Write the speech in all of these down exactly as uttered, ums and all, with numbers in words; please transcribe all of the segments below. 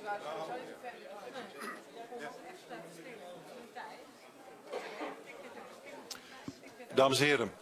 Dames en heren,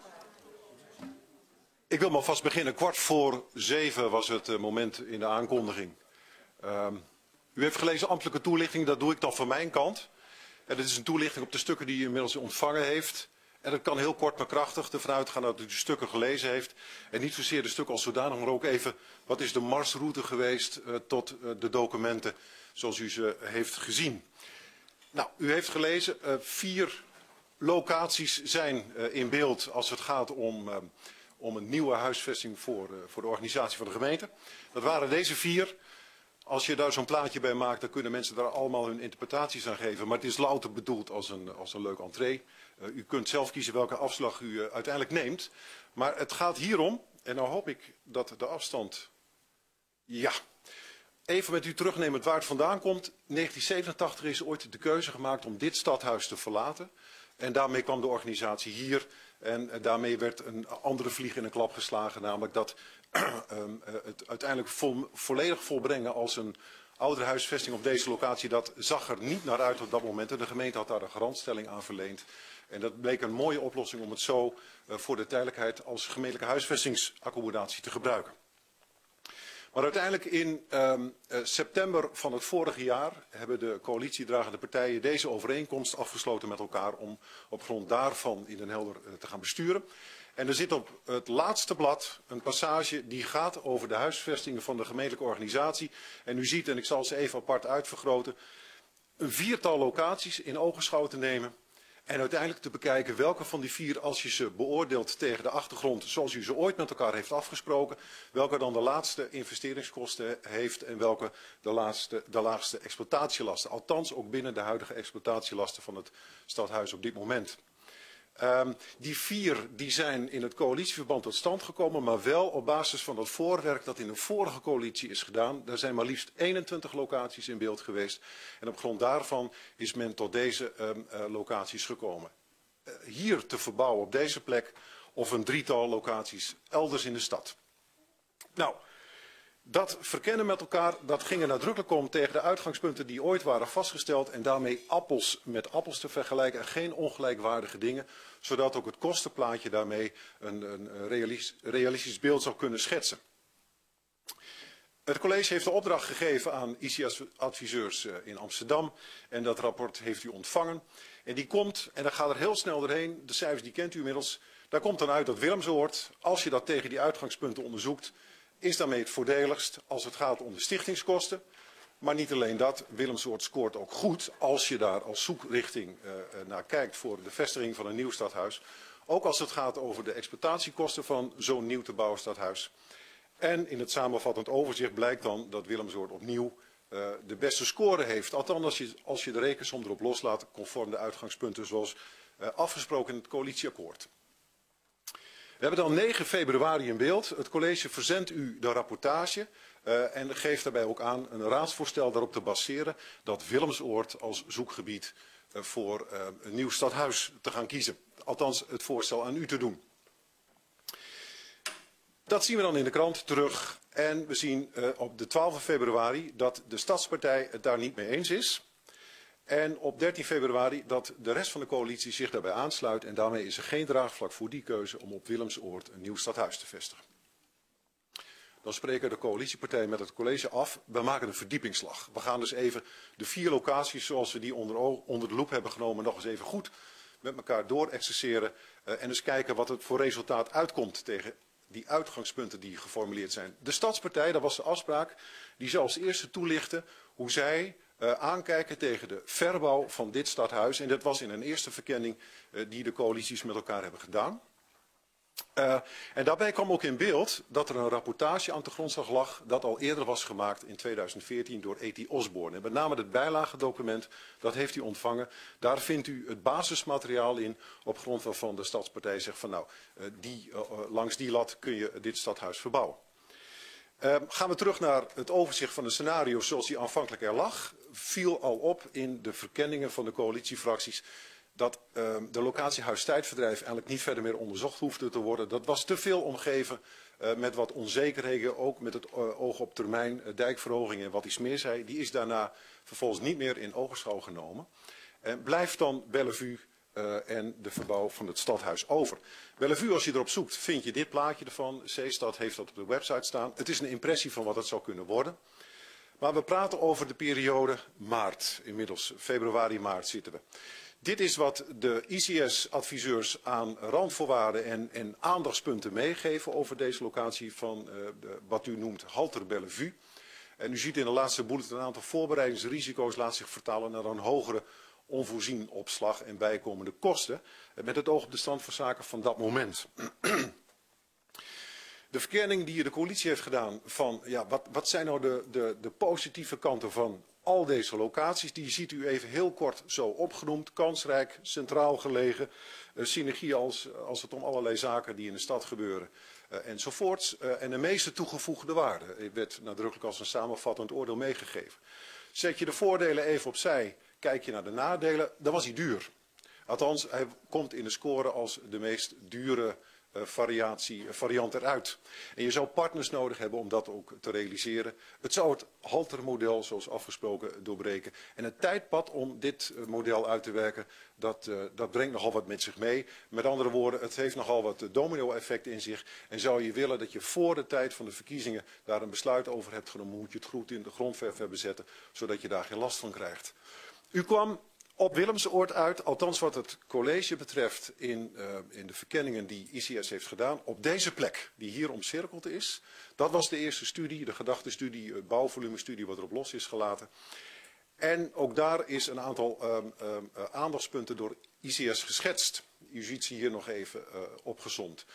ik wil maar vast beginnen. Kwart voor zeven was het uh, moment in de aankondiging. Uh, u heeft gelezen ambtelijke toelichting, dat doe ik dan van mijn kant. En dit is een toelichting op de stukken die u inmiddels ontvangen heeft. En dat kan heel kort maar krachtig ervan uitgaan dat u de stukken gelezen heeft. En niet zozeer de stukken als zodanig, maar ook even wat is de marsroute geweest uh, tot uh, de documenten zoals u ze heeft gezien. Nou, u heeft gelezen, uh, vier locaties zijn uh, in beeld als het gaat om, uh, om een nieuwe huisvesting voor, uh, voor de organisatie van de gemeente. Dat waren deze vier. Als je daar zo'n plaatje bij maakt, dan kunnen mensen daar allemaal hun interpretaties aan geven. Maar het is louter bedoeld als een, als een leuk entree. Uh, u kunt zelf kiezen welke afslag u uh, uiteindelijk neemt. Maar het gaat hierom, en nou hoop ik dat de afstand... Ja, even met u terugnemen waar het vandaan komt. In negentien zevenentachtig is ooit de keuze gemaakt om dit stadhuis te verlaten. En daarmee kwam de organisatie hier. En uh, daarmee werd een andere vlieg in een klap geslagen. Namelijk dat um, uh, het uiteindelijk vol, volledig volbrengen als een oudere huisvesting op deze locatie. Dat zag er niet naar uit op dat moment. En de gemeente had daar een garantstelling aan verleend. En dat bleek een mooie oplossing om het zo uh, voor de tijdelijkheid als gemeentelijke huisvestingsaccommodatie te gebruiken. Maar uiteindelijk in um, uh, september van het vorige jaar hebben de coalitiedragende partijen deze overeenkomst afgesloten met elkaar om op grond daarvan in Den Helder uh, te gaan besturen. En er zit op het laatste blad een passage die gaat over de huisvestingen van de gemeentelijke organisatie. En u ziet, en ik zal ze even apart uitvergroten, een viertal locaties in ogenschouw te nemen. En uiteindelijk te bekijken welke van die vier, als je ze beoordeelt tegen de achtergrond zoals u ze ooit met elkaar heeft afgesproken, welke dan de laatste investeringskosten heeft en welke de, laatste, de laagste exploitatielasten. Althans ook binnen de huidige exploitatielasten van het stadhuis op dit moment. Um, die vier die zijn in het coalitieverband tot stand gekomen, maar wel op basis van het voorwerk dat in de vorige coalitie is gedaan. Er zijn maar liefst eenentwintig locaties in beeld geweest. En op grond daarvan is men tot deze um, uh, locaties gekomen. Uh, hier te verbouwen op deze plek of een drietal locaties elders in de stad. Nou, dat verkennen met elkaar, dat ging er nadrukkelijk om tegen de uitgangspunten die ooit waren vastgesteld en daarmee appels met appels te vergelijken en geen ongelijkwaardige dingen, zodat ook het kostenplaatje daarmee een, een realistisch, realistisch beeld zou kunnen schetsen. Het college heeft de opdracht gegeven aan I C S-adviseurs in Amsterdam en dat rapport heeft u ontvangen. En die komt, en dan gaat er heel snel doorheen, de cijfers die kent u inmiddels, daar komt dan uit dat Willemsoord, als je dat tegen die uitgangspunten onderzoekt, is daarmee het voordeligst als het gaat om de stichtingskosten. Maar niet alleen dat, Willemsoord scoort ook goed als je daar als zoekrichting uh, naar kijkt voor de vestiging van een nieuw stadhuis. Ook als het gaat over de exploitatiekosten van zo'n nieuw te bouwen stadhuis. En in het samenvattend overzicht blijkt dan dat Willemsoord opnieuw uh, de beste score heeft. Althans als je, als je de rekensom erop loslaat conform de uitgangspunten zoals uh, afgesproken in het coalitieakkoord. We hebben dan negen februari in beeld. Het college verzendt u de rapportage uh, en geeft daarbij ook aan een raadsvoorstel daarop te baseren dat Willemsoord als zoekgebied uh, voor uh, een nieuw stadhuis te gaan kiezen. Althans het voorstel aan u te doen. Dat zien we dan in de krant terug en we zien uh, op de twaalfde februari dat de Stadspartij het daar niet mee eens is. En op dertien februari dat de rest van de coalitie zich daarbij aansluit en daarmee is er geen draagvlak voor die keuze om op Willemsoord een nieuw stadhuis te vestigen. Dan spreken de coalitiepartijen met het college af, we maken een verdiepingsslag. We gaan dus even de vier locaties zoals we die onder, onder de loep hebben genomen nog eens even goed met elkaar doorexerceren uh, en eens kijken wat het voor resultaat uitkomt tegen die uitgangspunten die geformuleerd zijn. De Stadspartij, dat was de afspraak, die zou als eerste toelichten hoe zij Uh, aankijken tegen de verbouw van dit stadhuis. En dat was in een eerste verkenning uh, die de coalities met elkaar hebben gedaan. Uh, en daarbij kwam ook in beeld dat er een rapportage aan de grondslag lag dat al eerder was gemaakt in tweeduizend veertien door E T Osborne. En met name het bijlagedocument, dat heeft u ontvangen. Daar vindt u het basismateriaal in op grond waarvan de Stadspartij zegt van nou, uh, die, uh, langs die lat kun je dit stadhuis verbouwen. Uh, gaan we terug naar het overzicht van de scenario's zoals die aanvankelijk er lag. Viel al op in de verkenningen van de coalitiefracties dat uh, de locatie Huis Tijdverdrijf eigenlijk niet verder meer onderzocht hoefde te worden. Dat was te veel omgeven Uh, met wat onzekerheden, ook met het uh, oog op termijn uh, dijkverhoging en wat iets meer zei. Die is daarna vervolgens niet meer in ogenschouw genomen. Uh, blijft dan Bellevue uh, en de verbouw van het stadhuis over. Bellevue, als je erop zoekt, vind je dit plaatje ervan. Seestad heeft dat op de website staan. Het is een impressie van wat het zou kunnen worden. Maar we praten over de periode maart. Inmiddels februari, maart zitten we. Dit is wat de I C S-adviseurs aan randvoorwaarden en, en aandachtspunten meegeven over deze locatie van uh, de, wat u noemt Halter Bellevue. En u ziet in de laatste bullet een aantal voorbereidingsrisico's laat zich vertalen naar een hogere onvoorzien opslag en bijkomende kosten. Met het oog op de stand van zaken van dat moment. De verkenning die de coalitie heeft gedaan van ja, wat, wat zijn nou de, de, de positieve kanten van al deze locaties, die ziet u even heel kort zo opgenoemd. Kansrijk, centraal gelegen, uh, synergie als, als het om allerlei zaken die in de stad gebeuren uh, enzovoorts. Uh, en de meeste toegevoegde waarde werd nadrukkelijk als een samenvattend oordeel meegegeven. Zet je de voordelen even opzij, kijk je naar de nadelen, dan was hij duur. Althans, hij komt in de score als de meest dure Uh, variatie, uh, variant eruit. En je zou partners nodig hebben om dat ook te realiseren. Het zou het haltermodel, zoals afgesproken, doorbreken. En het tijdpad om dit uh, model uit te werken, dat, uh, dat brengt nogal wat met zich mee. Met andere woorden, het heeft nogal wat uh, domino-effect in zich. En zou je willen dat je voor de tijd van de verkiezingen daar een besluit over hebt genomen, moet je het goed in de grondverf hebben zetten, zodat je daar geen last van krijgt. U kwam op Willemsoord uit, althans wat het college betreft in, uh, in de verkenningen die I C S heeft gedaan, op deze plek die hier omcirkeld is. Dat was de eerste studie, de gedachtenstudie, het bouwvolumestudie wat erop los is gelaten. En ook daar is een aantal um, um, uh, aandachtspunten door I C S geschetst. U ziet ze hier nog even uh, opgezomd.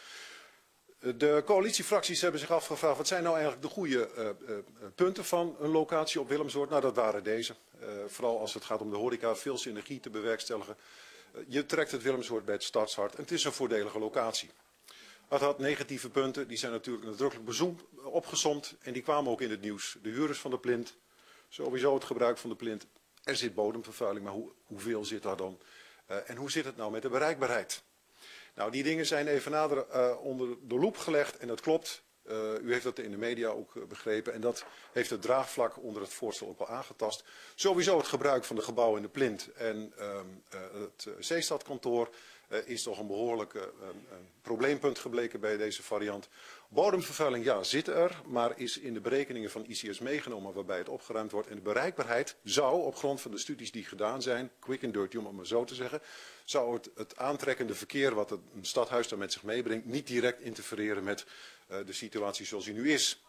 De coalitiefracties hebben zich afgevraagd, wat zijn nou eigenlijk de goede uh, uh, punten van een locatie op Willemsoord? Nou, dat waren deze. Uh, vooral als het gaat om de horeca, veel synergie te bewerkstelligen. Uh, je trekt het Willemsoord bij het stadshart en het is een voordelige locatie. Het had negatieve punten, die zijn natuurlijk nadrukkelijk bezoomd, opgesomd en die kwamen ook in het nieuws. De huurders van de plint, sowieso het gebruik van de plint. Er zit bodemvervuiling, maar hoe, hoeveel zit daar dan? Uh, en hoe zit het nou met de bereikbaarheid? Nou, die dingen zijn even nader uh, onder de loep gelegd en dat klopt. Uh, u heeft dat in de media ook uh, begrepen en dat heeft het draagvlak onder het voorstel ook wel aangetast. Sowieso het gebruik van de gebouwen in de plint en uh, uh, het uh, Zeestadkantoor uh, is toch een behoorlijk uh, een, een probleempunt gebleken bij deze variant. Bodemvervuiling, ja, zit er, maar is in de berekeningen van I C S meegenomen waarbij het opgeruimd wordt. En de bereikbaarheid zou op grond van de studies die gedaan zijn, quick and dirty om het maar zo te zeggen, zou het, het aantrekkende verkeer wat het, een stadhuis daar met zich meebrengt niet direct interfereren met uh, de situatie zoals die nu is.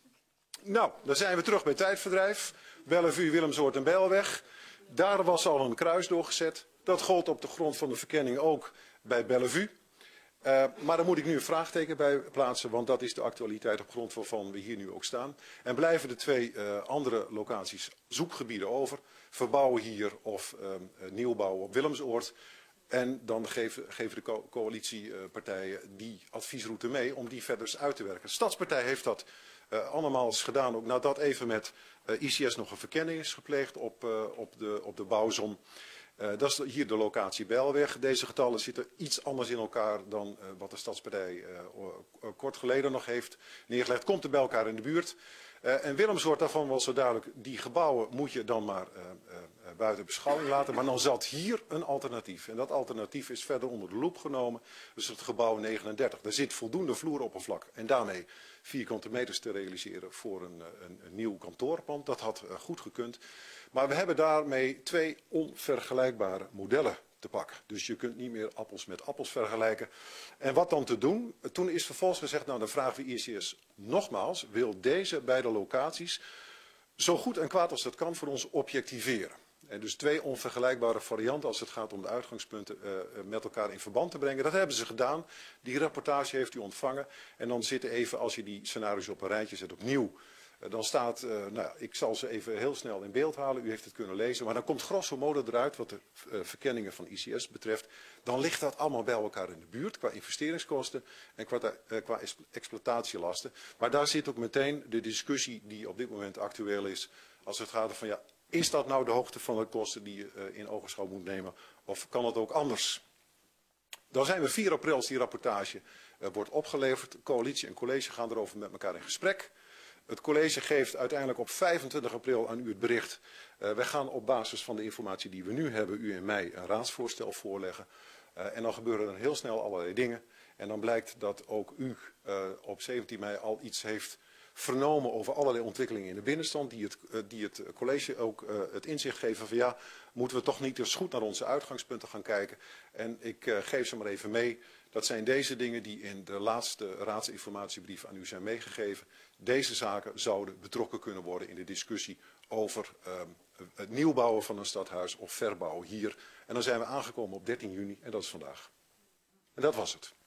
Nou, dan zijn we terug bij tijdverdrijf. Bellevue, Willemsoord en Bijlweg. Daar was al een kruis doorgezet. Dat gold op de grond van de verkenning ook bij Bellevue. Uh, maar daar moet ik nu een vraagteken bij plaatsen, want dat is de actualiteit op grond waarvan we hier nu ook staan. En blijven de twee uh, andere locaties zoekgebieden over, verbouwen hier of uh, nieuwbouwen op Willemsoord. En dan geven, geven de co coalitiepartijen die adviesroute mee om die verder uit te werken. De Stadspartij heeft dat uh, allemaal gedaan, ook nadat even met uh, I C S nog een verkenning is gepleegd op, uh, op, de, op de bouwzon. Uh, dat is hier de locatie Bijlweg. Deze getallen zitten iets anders in elkaar dan uh, wat de Stadspartij uh, uh, kort geleden nog heeft neergelegd. Komt er bij elkaar in de buurt. Uh, en Willemsoord, daarvan was zo duidelijk, die gebouwen moet je dan maar uh, uh, buiten beschouwing laten. Maar dan zat hier een alternatief. En dat alternatief is verder onder de loep genomen. Dus het gebouw negenendertig. Daar zit voldoende vloeroppervlak. En daarmee vierkante meters te realiseren voor een, een, een nieuw kantoorpand. Dat had uh, goed gekund. Maar we hebben daarmee twee onvergelijkbare modellen te pakken. Dus je kunt niet meer appels met appels vergelijken. En wat dan te doen? Toen is vervolgens gezegd, nou dan vragen we I C S nogmaals, wil deze beide locaties zo goed en kwaad als dat kan voor ons objectiveren. En dus twee onvergelijkbare varianten als het gaat om de uitgangspunten uh, met elkaar in verband te brengen. Dat hebben ze gedaan. Die rapportage heeft u ontvangen. En dan zitten even, als je die scenario's op een rijtje zet opnieuw. Dan staat, uh, nou, ik zal ze even heel snel in beeld halen, u heeft het kunnen lezen, maar dan komt grosso modo eruit wat de uh, verkenningen van I C S betreft. Dan ligt dat allemaal bij elkaar in de buurt qua investeringskosten en qua, uh, qua exploitatielasten. Maar daar zit ook meteen de discussie die op dit moment actueel is, als het gaat van ja, is dat nou de hoogte van de kosten die je uh, in ogenschouw moet nemen of kan het ook anders? Dan zijn we vier april als die rapportage uh, wordt opgeleverd. Coalitie en college gaan erover met elkaar in gesprek. Het college geeft uiteindelijk op vijfentwintig april aan u het bericht. Uh, wij gaan op basis van de informatie die we nu hebben u in mei een raadsvoorstel voorleggen. Uh, en dan gebeuren er heel snel allerlei dingen. En dan blijkt dat ook u uh, op zeventien mei al iets heeft vernomen over allerlei ontwikkelingen in de binnenstand. Die het, uh, die het college ook uh, het inzicht geven van ja, moeten we toch niet eens goed naar onze uitgangspunten gaan kijken. En ik uh, geef ze maar even mee. Dat zijn deze dingen die in de laatste raadsinformatiebrief aan u zijn meegegeven. Deze zaken zouden betrokken kunnen worden in de discussie over uh, het nieuwbouwen van een stadhuis of verbouwen hier. En dan zijn we aangekomen op dertien juni en dat is vandaag. En dat was het.